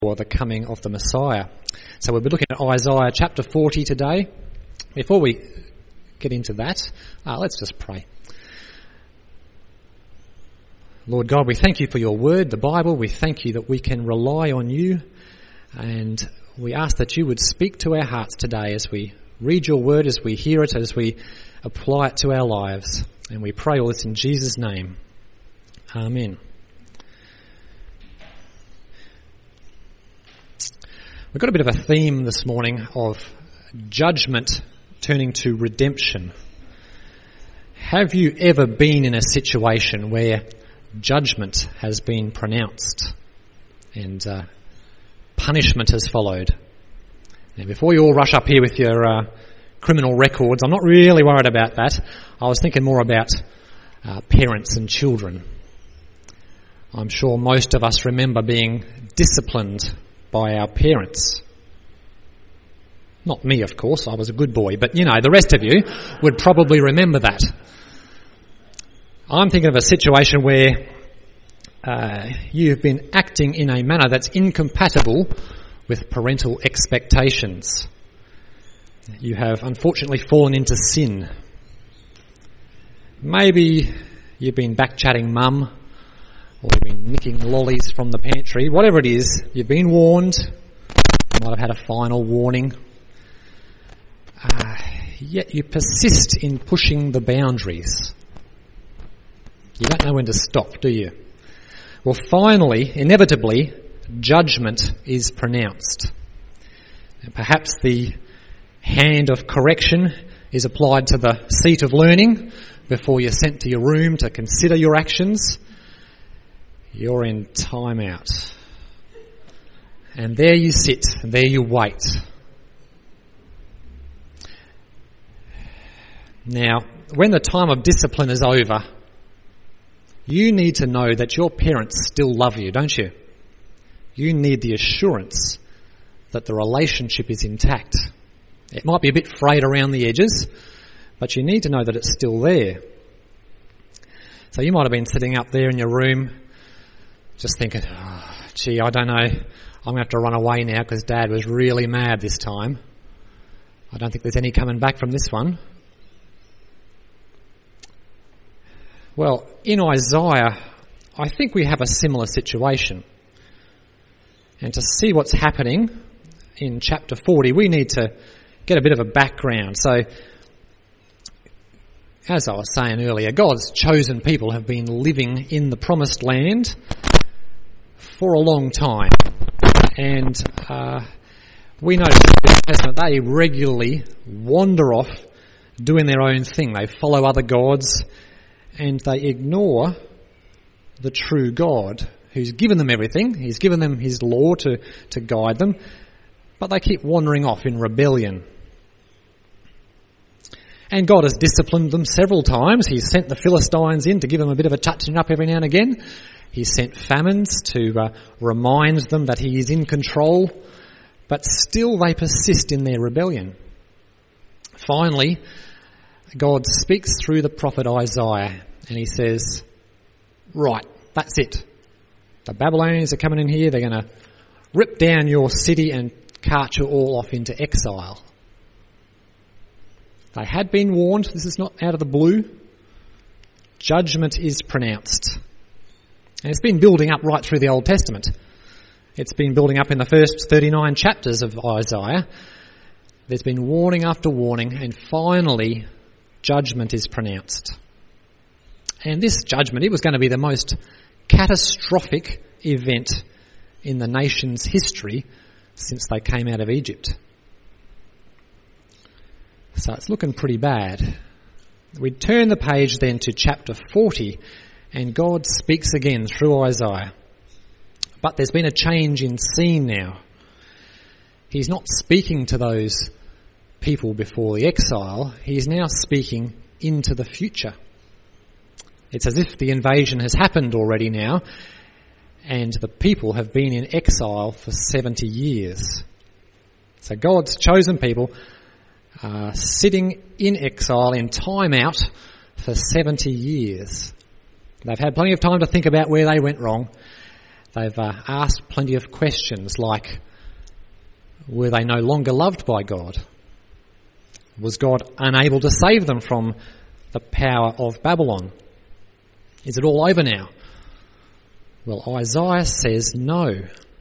or the coming of the Messiah. So we'll be looking at Isaiah chapter 40 today. Before we get into that, let's just pray. Lord God, we thank you for your word, the Bible. We thank you that we can rely on you, and we ask that you would speak to our hearts today as we read your word, as we hear it, as we apply it to our lives. And we pray all this in Jesus' name. Amen. We've got a bit of a theme this morning of judgment turning to redemption. Have you ever been in a situation where judgment has been pronounced and punishment has followed? Now, before you all rush up here with your criminal records, I'm not really worried about that. I was thinking more about parents and children. I'm sure most of us remember being disciplined by our parents. Not me, of course, I was a good boy, but the rest of you would probably remember that. I'm thinking of a situation where you've been acting in a manner that's incompatible with parental expectations. You have unfortunately fallen into sin. Maybe you've been back-chatting mum, or you've been nicking lollies from the pantry. Whatever it is, you've been warned. You might have had a final warning. Yet you persist in pushing the boundaries. You don't know when to stop, do you? Well, finally, inevitably, judgment is pronounced. And perhaps the hand of correction is applied to the seat of learning before you're sent to your room to consider your actions. You're in time out. And there you sit, and there you wait. Now, when the time of discipline is over, you need to know that your parents still love you, don't you? You need the assurance that the relationship is intact. It might be a bit frayed around the edges, but you need to know that it's still there. So you might have been sitting up there in your room just thinking, I don't know, I'm going to have to run away now because Dad was really mad this time. I don't think there's any coming back from this one. Well, in Isaiah, I think we have a similar situation. And to see what's happening in chapter 40, we need to get a bit of a background. So, as I was saying earlier, God's chosen people have been living in the promised land for a long time. And we notice in the Old Testament they regularly wander off doing their own thing. They follow other gods and they ignore the true God who's given them everything. He's given them his law to guide them, but they keep wandering off in rebellion. And God has disciplined them several times. He's sent the Philistines in to give them a bit of a touching up every now and again. He's sent famines to remind them that he is in control, but still they persist in their rebellion. Finally, God speaks through the prophet Isaiah and he says, right, that's it. The Babylonians are coming in here, they're going to rip down your city and cart you all off into exile. They had been warned, this is not out of the blue. Judgment is pronounced. And it's been building up right through the Old Testament. It's been building up in the first 39 chapters of Isaiah. There's been warning after warning, and finally, judgment is pronounced. And this judgment, it was going to be the most catastrophic event in the nation's history since they came out of Egypt. So it's looking pretty bad. We turn the page then to chapter 40, and God speaks again through Isaiah. But there's been a change in scene now. He's not speaking to those people before the exile. He's now speaking into the future. It's as if the invasion has happened already now, and the people have been in exile for 70 years. So God's chosen people are sitting in exile, in time out, for 70 years. They've had plenty of time to think about where they went wrong. They've asked plenty of questions like, were they no longer loved by God? Was God unable to save them from the power of Babylon? Is it all over now? Well, Isaiah says no.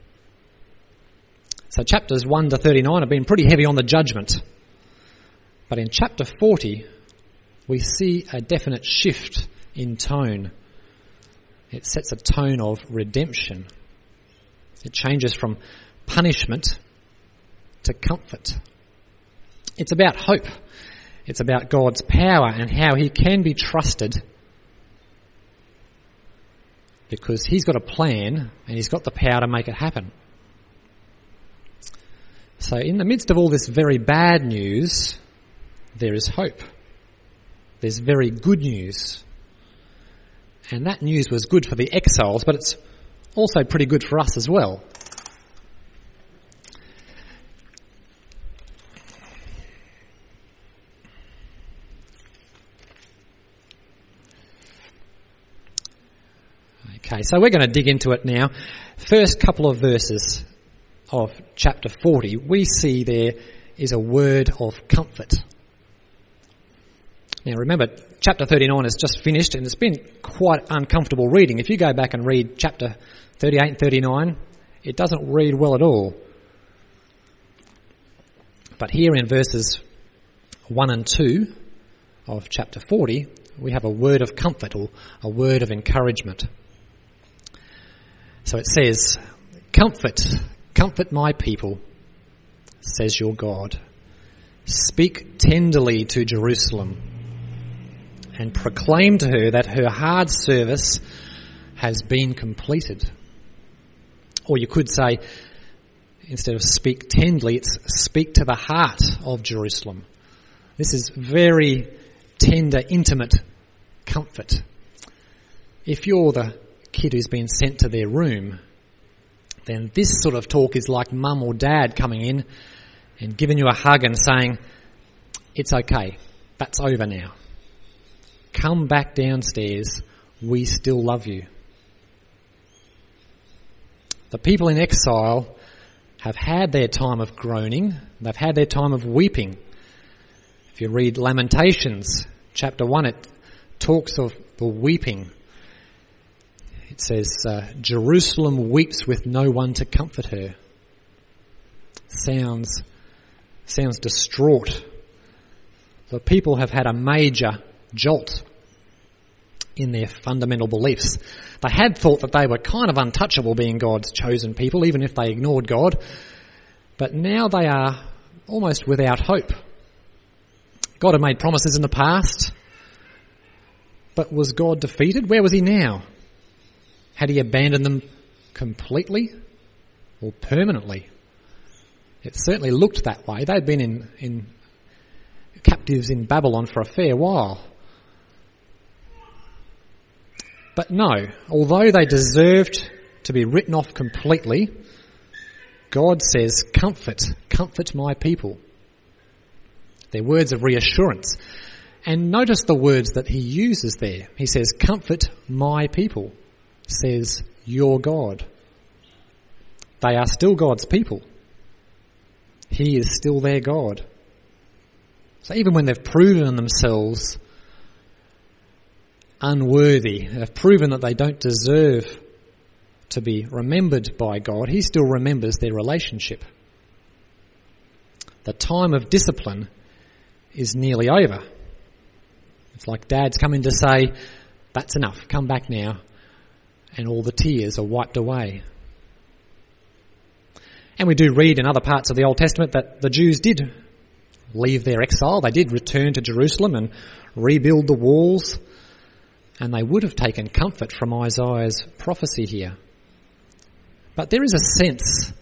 So chapters 1 to 39 have been pretty heavy on the judgment. But in chapter 40, we see a definite shift in tone. It sets a tone of redemption. It changes from punishment to comfort. It's about hope. It's about God's power and how he can be trusted, because he's got a plan and he's got the power to make it happen. So in the midst of all this very bad news, there is hope. There's very good news. And that news was good for the exiles, but it's also pretty good for us as well. Okay, so we're going to dig into it now. First couple of verses of chapter 40, we see there is a word of comfort. Now remember, chapter 39 has just finished and it's been quite uncomfortable reading. If you go back and read chapter 38 and 39, it doesn't read well at all. But here in verses 1 and 2 of chapter 40, we have a word of comfort or a word of encouragement. So it says, Comfort my people, says your God. Speak tenderly to Jerusalem and proclaim to her that her hard service has been completed. Or you could say, instead of speak tenderly, it's speak to the heart of Jerusalem. This is very tender, intimate comfort. If you're the kid who's been sent to their room, then this sort of talk is like mum or dad coming in and giving you a hug and saying, it's okay, that's over now. Come back downstairs, we still love you. The people in exile have had their time of groaning, they've had their time of weeping. If you read Lamentations, chapter 1, it talks of the weeping. It says, Jerusalem weeps with no one to comfort her. Sounds distraught. The people have had a major jolt in their fundamental beliefs. They had thought that they were kind of untouchable, being God's chosen people, even if they ignored God. But now they are almost without hope. God had made promises in the past, but was God defeated? Where was he now? Had he abandoned them completely or permanently? It certainly looked that way. They'd been in captives in Babylon for a fair while. But no, although they deserved to be written off completely, God says, comfort my people. They're words of reassurance. And notice the words that he uses there. He says, comfort my people, says your God. They are still God's people. He is still their God. So even when they've proven themselves unworthy, have proven that they don't deserve to be remembered by God, he still remembers their relationship. The time of discipline is nearly over. It's like dad's coming to say, that's enough, come back now. And all the tears are wiped away. And we do read in other parts of the Old Testament that the Jews did leave their exile. They did return to Jerusalem and rebuild the walls. And they would have taken comfort from Isaiah's prophecy here. But there is a sense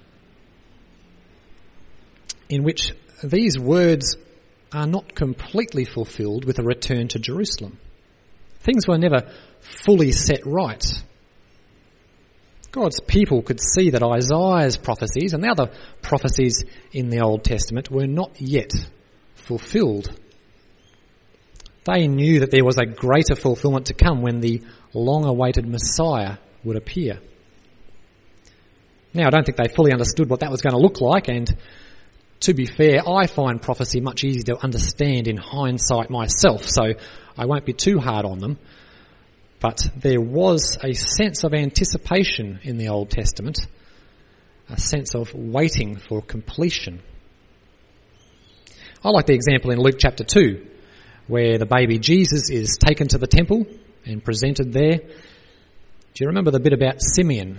in which these words are not completely fulfilled with a return to Jerusalem. Things were never fully set right. God's people could see that Isaiah's prophecies and the other prophecies in the Old Testament were not yet fulfilled. They knew that there was a greater fulfillment to come when the long-awaited Messiah would appear. Now, I don't think they fully understood what that was going to look like, and to be fair, I find prophecy much easier to understand in hindsight myself, so I won't be too hard on them. But there was a sense of anticipation in the Old Testament, a sense of waiting for completion. I like the example in Luke chapter 2, where the baby Jesus is taken to the temple and presented there. Do you remember the bit about Simeon?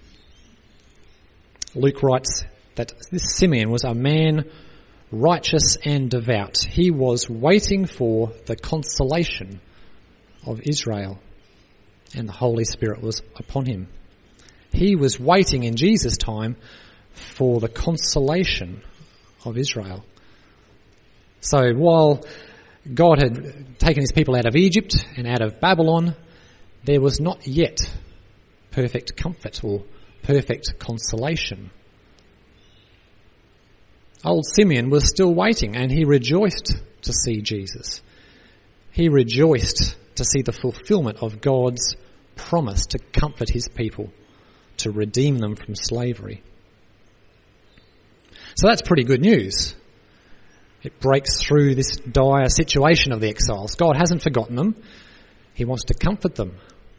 Luke writes that this Simeon was a man righteous and devout. He was waiting for the consolation of Israel, and the Holy Spirit was upon him. He was waiting in Jesus' time for the consolation of Israel. So while God had taken his people out of Egypt and out of Babylon, there was not yet perfect comfort or perfect consolation. Old Simeon was still waiting, and he rejoiced to see Jesus. He rejoiced to see the fulfillment of God's promise to comfort his people, to redeem them from slavery. So that's pretty good news. It breaks through this dire situation of the exiles. God hasn't forgotten them. He wants to comfort them.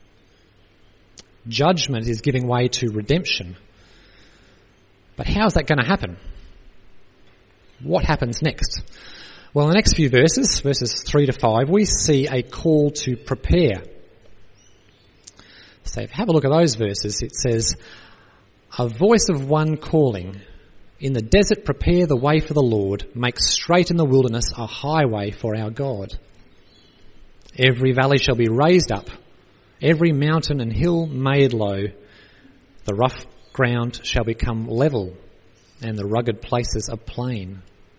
Judgment is giving way to redemption. But how is that going to happen? What happens next? Well, in the next few verses 3 to 5, we see a call to prepare. So if you have a look at those verses, it says, "A voice of one calling, in the desert prepare the way for the Lord, make straight in the wilderness a highway for our God. Every valley shall be raised up, every mountain and hill made low. The rough ground shall become level, and the rugged places a plain."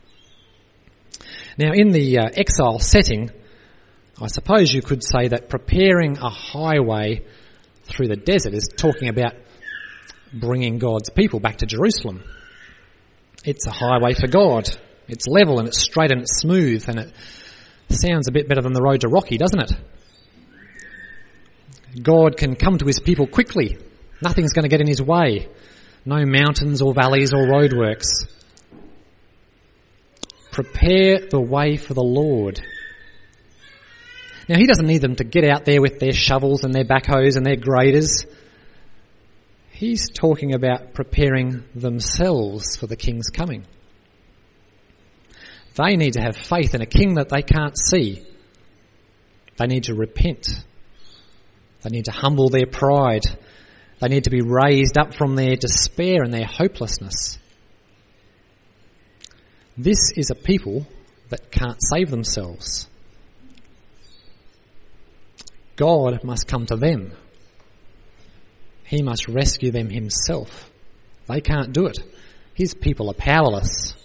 Now, in the exile setting, I suppose you could say that preparing a highway through the desert is talking about bringing God's people back to Jerusalem. It's a highway for God. It's level and it's straight and it's smooth, and it sounds a bit better than the road to Rocky, doesn't it? God can come to his people quickly. Nothing's going to get in his way. No mountains or valleys or roadworks. Prepare the way for the Lord. Now, he doesn't need them to get out there with their shovels and their backhoes and their graders. He's talking about preparing themselves for the king's coming. They need to have faith in a king that they can't see. They need to repent. They need to humble their pride. They need to be raised up from their despair and their hopelessness. This is a people that can't save themselves. God must come to them. He must rescue them himself. They can't do it. His people are powerless.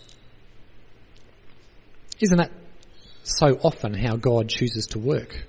Isn't that so often how God chooses to work?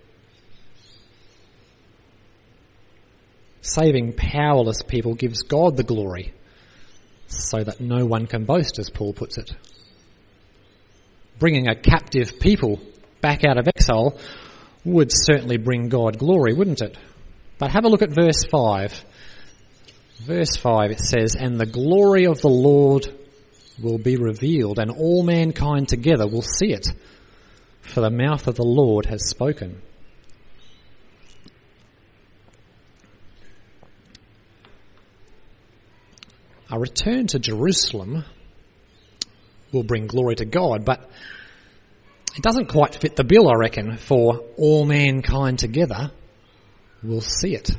Saving powerless people gives God the glory, so that no one can boast, as Paul puts it. Bringing a captive people back out of exile would certainly bring God glory, wouldn't it? But have a look at verse 5. Verse 5, it says, "And the glory of the Lord will be revealed, and all mankind together will see it, for the mouth of the Lord has spoken." A return to Jerusalem will bring glory to God, but it doesn't quite fit the bill, I reckon, for all mankind together will see it.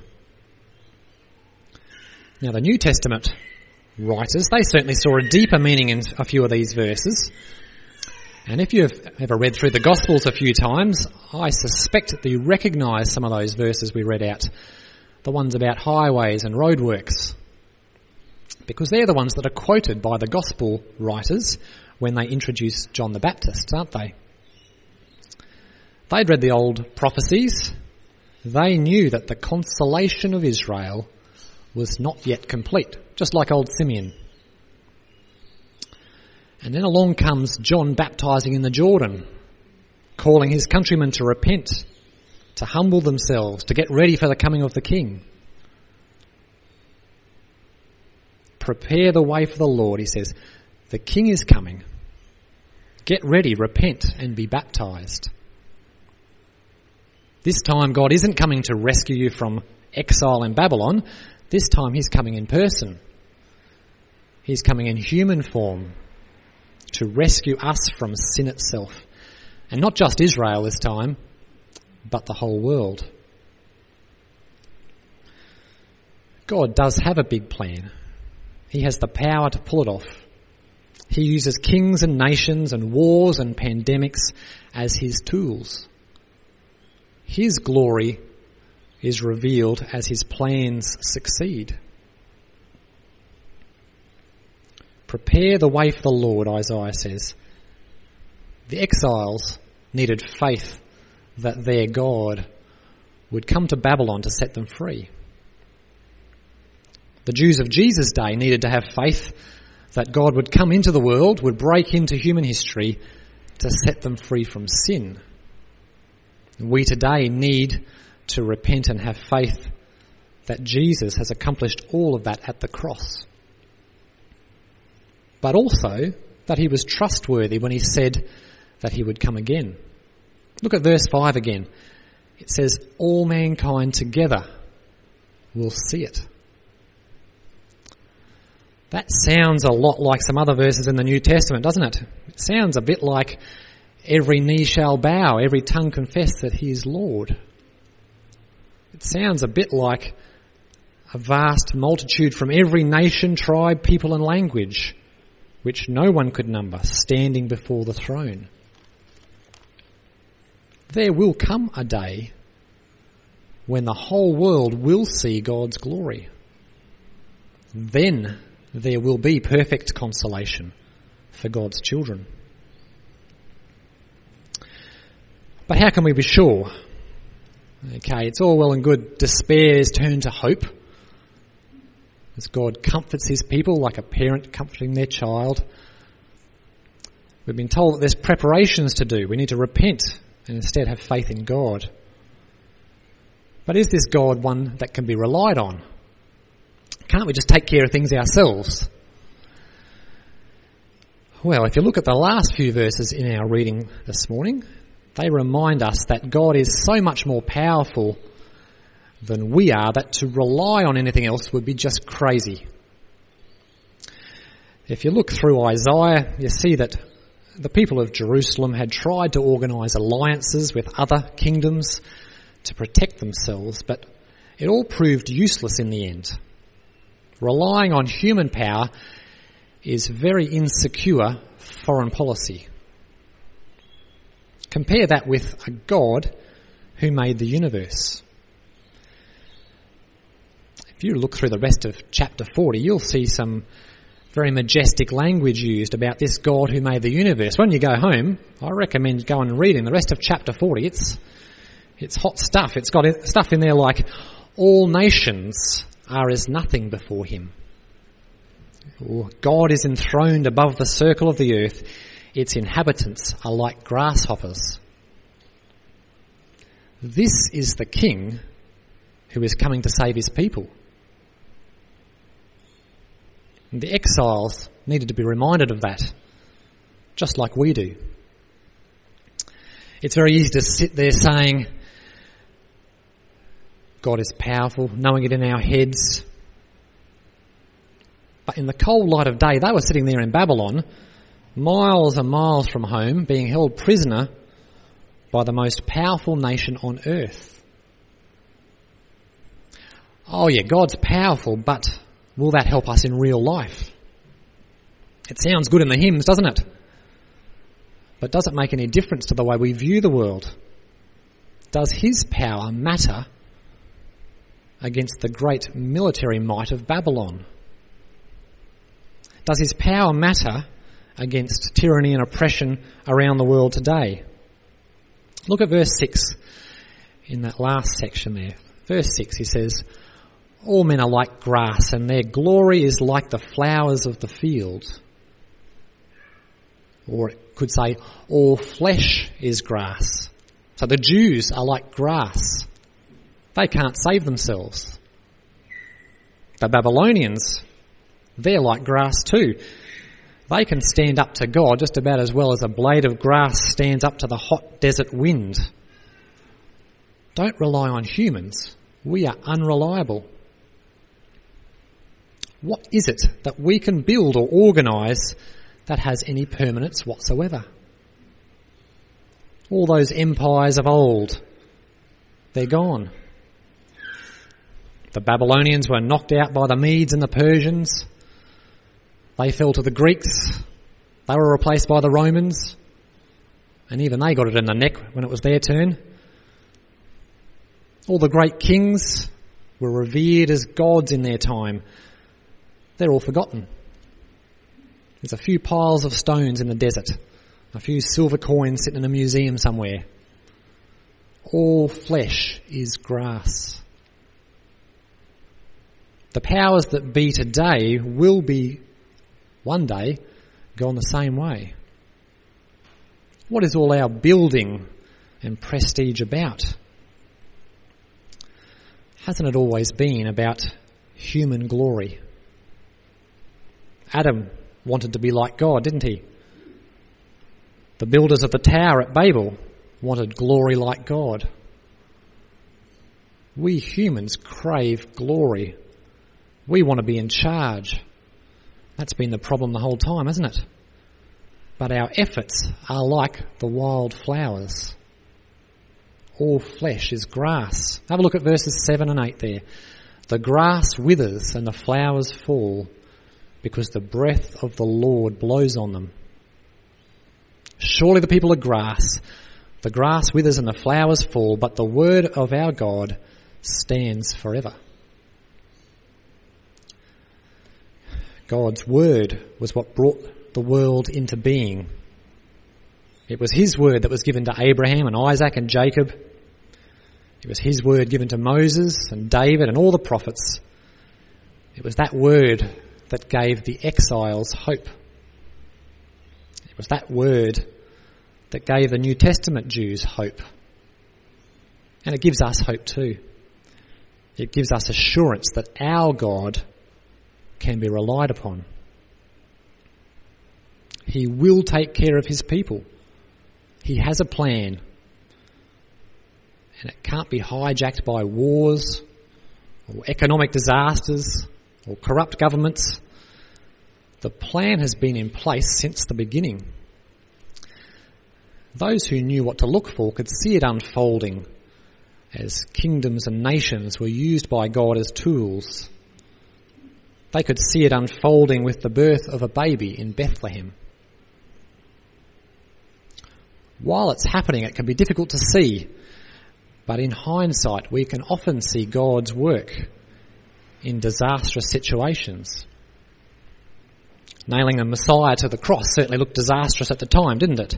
Now, the New Testament writers, they certainly saw a deeper meaning in a few of these verses. And if you've ever read through the Gospels a few times, I suspect that you recognise some of those verses we read out, the ones about highways and roadworks, because they're the ones that are quoted by the Gospel writers when they introduce John the Baptist, aren't they? They'd read the old prophecies. They knew that the consolation of Israel was not yet complete, just like old Simeon. And then along comes John baptising in the Jordan, calling his countrymen to repent, to humble themselves, to get ready for the coming of the King. Prepare the way for the Lord, he says. The King is coming. Get ready, repent, and be baptised. This time God isn't coming to rescue you from exile in Babylon. This time he's coming in person. He's coming in human form to rescue us from sin itself. And not just Israel this time, but the whole world. God does have a big plan. He has the power to pull it off. He uses kings and nations and wars and pandemics as his tools. His glory is revealed as his plans succeed. Prepare the way for the Lord, Isaiah says. The exiles needed faith that their God would come to Babylon to set them free. The Jews of Jesus' day needed to have faith that God would come into the world, would break into human history to set them free from sin. We today need to repent and have faith that Jesus has accomplished all of that at the cross. But also that he was trustworthy when he said that he would come again. Look at verse 5 again. It says, all mankind together will see it. That sounds a lot like some other verses in the New Testament, doesn't it? It sounds a bit like every knee shall bow, every tongue confess that he is Lord. It sounds a bit like a vast multitude from every nation, tribe, people and language, which no one could number, standing before the throne. There will come a day when the whole world will see God's glory. Then there will be perfect consolation for God's children. But how can we be sure? Okay, it's all well and good. Despair is turned to hope as God comforts his people like a parent comforting their child. We've been told that there's preparations to do. We need to repent and instead have faith in God. But is this God one that can be relied on? Can't we just take care of things ourselves? Well, if you look at the last few verses in our reading this morning, they remind us that God is so much more powerful than we are that to rely on anything else would be just crazy. If you look through Isaiah, you see that the people of Jerusalem had tried to organise alliances with other kingdoms to protect themselves, but it all proved useless in the end. Relying on human power is very insecure foreign policy. Compare that with a God who made the universe. If you look through the rest of chapter 40, you'll see some very majestic language used about this God who made the universe. When you go home, I recommend going and reading the rest of chapter 40. It's hot stuff. It's got stuff in there like, all nations are as nothing before him. God is enthroned above the circle of the earth. Its inhabitants are like grasshoppers. This is the King who is coming to save his people. And the exiles needed to be reminded of that, just like we do. It's very easy to sit there saying, God is powerful, knowing it in our heads. But in the cold light of day, they were sitting there in Babylon, miles and miles from home, being held prisoner by the most powerful nation on earth. Oh yeah, God's powerful, but will that help us in real life? It sounds good in the hymns, doesn't it? But does it make any difference to the way we view the world? Does his power matter against the great military might of Babylon? Does his power matter against tyranny and oppression around the world today? Look at verse 6 in that last section there. Verse 6, he says, all men are like grass, and their glory is like the flowers of the field. Or it could say, all flesh is grass. So the Jews are like grass. They can't save themselves. The Babylonians, They're like grass too. They can stand up to God just about as well as a blade of grass stands up to the hot desert wind. Don't rely on humans. We are unreliable. What is it that we can build or organise that has any permanence whatsoever? All those empires of old, they're gone. The Babylonians were knocked out by the Medes and the Persians. They fell to the Greeks. They were replaced by the Romans. And even they got it in the neck when it was their turn. All the great kings were revered as gods in their time. They're all forgotten. There's a few piles of stones in the desert, a few silver coins sitting in a museum somewhere. All flesh is grass. The powers that be today will be one day gone the same way. What is all our building and prestige about? Hasn't it always been about human glory? Adam wanted to be like God, didn't he? The builders of the tower at Babel wanted glory like God. We humans crave glory. We want to be in charge. That's been the problem the whole time, hasn't it? But our efforts are like the wild flowers. All flesh is grass. Have a look at verses 7 and 8 there. The grass withers and the flowers fall, because the breath of the Lord blows on them. Surely the people are grass. The grass withers and the flowers fall, but the word of our God stands forever. God's word was what brought the world into being. It was his word that was given to Abraham and Isaac and Jacob. It was his word given to Moses and David and all the prophets. It was that word that gave the exiles hope. It was that word that gave the New Testament Jews hope. And it gives us hope too. It gives us assurance that our God can be relied upon. He will take care of his people. He has a plan. And it can't be hijacked by wars or economic disasters or corrupt governments. The plan has been in place since the beginning. Those who knew what to look for could see it unfolding as kingdoms and nations were used by God as tools. They could see it unfolding with the birth of a baby in Bethlehem. While it's happening, it can be difficult to see, but in hindsight, we can often see God's work in disastrous situations. Nailing the Messiah to the cross certainly looked disastrous at the time, didn't it?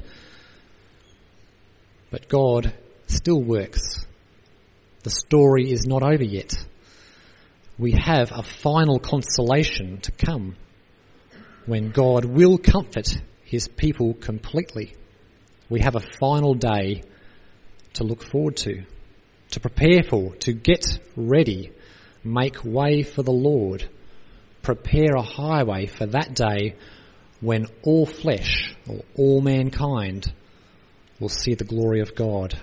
But God still works. The story is not over yet. We have a final consolation to come when God will comfort his people completely. We have a final day to look forward to prepare for, to get ready, make way for the Lord, prepare a highway for that day when all flesh, or all mankind, will see the glory of God.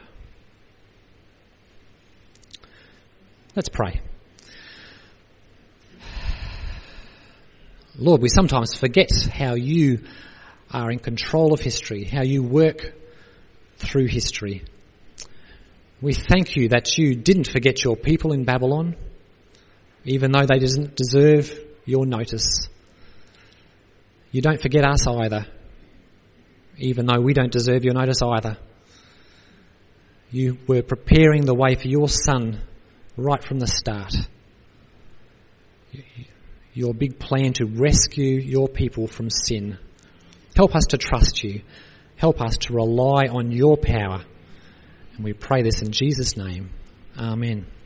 Let's pray. Lord, we sometimes forget how you are in control of history, how you work through history. We thank you that you didn't forget your people in Babylon, even though they didn't deserve your notice. You don't forget us either, even though we don't deserve your notice either. You were preparing the way for your Son right from the start. Your big plan to rescue your people from sin. Help us to trust you. Help us to rely on your power. And we pray this in Jesus' name. Amen.